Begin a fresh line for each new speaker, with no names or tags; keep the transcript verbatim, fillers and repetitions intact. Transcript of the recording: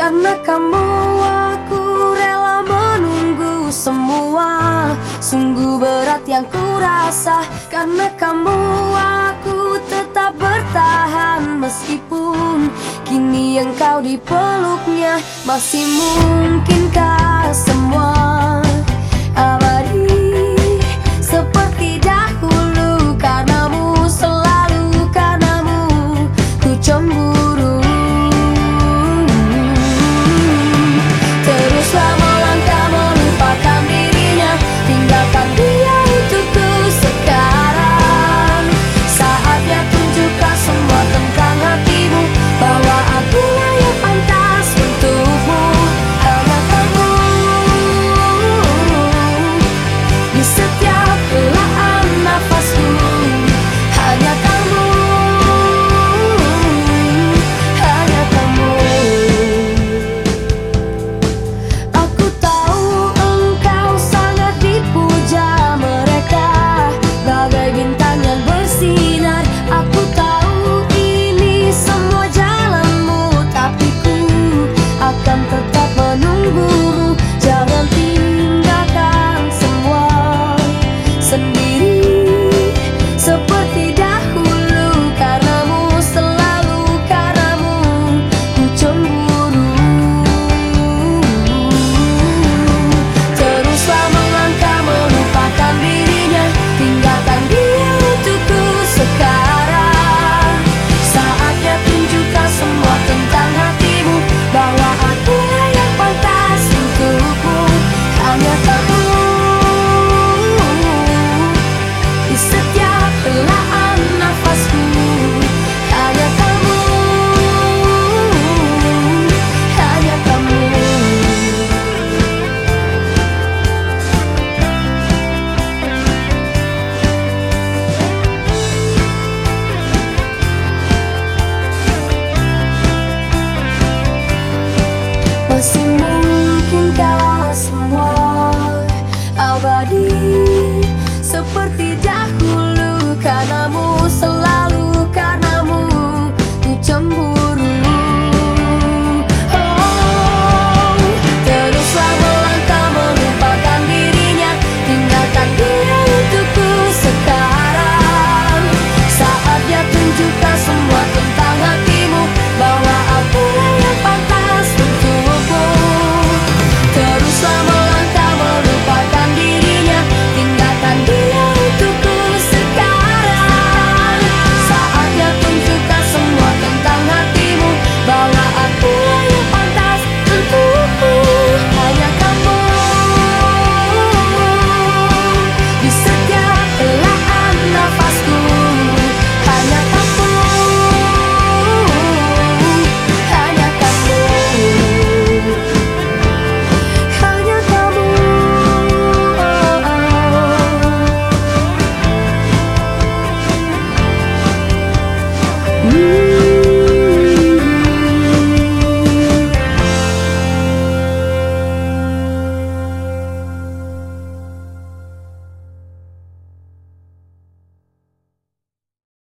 Karena kamu aku rela menunggu semua. Sungguh berat yang ku rasa. Karena kamu aku tetap bertahan. Meskipun kini engkau di peluknya. Masih mungkinkah semua abadi seperti dahulu? Karenamu, selalu karenamu ku cemburu. Teruslah melangkah melupakan dirinya. Tinggalkan dia untukku sekarang. Saatnya tunjukkan semua tentang hatimu, bahwa akulah yang pantas untukmu. Hanya kamu di setiap helaan nafasku. Hanya kamu, hanya kamu. Aku tahu engkau sangat dipuja mereka, bagai bintang yang bersinar. Aku tahu ini semua jalanmu, tapi ku akan tetap menunggumu. Jangan tinggalkan semua sendiri seperti dahulu. Karenamu, selalu karenamu ku cemburu. Teruslah melangkah melupakan dirinya. Tinggalkan dia untukku sekarang. Saatnya tunjukkan semua tentang hatimu, bahwa akulah yang pantas untukmu. Hanya kamu di setiap helaan nafasku. Hanya kamu, hanya kamu. Masih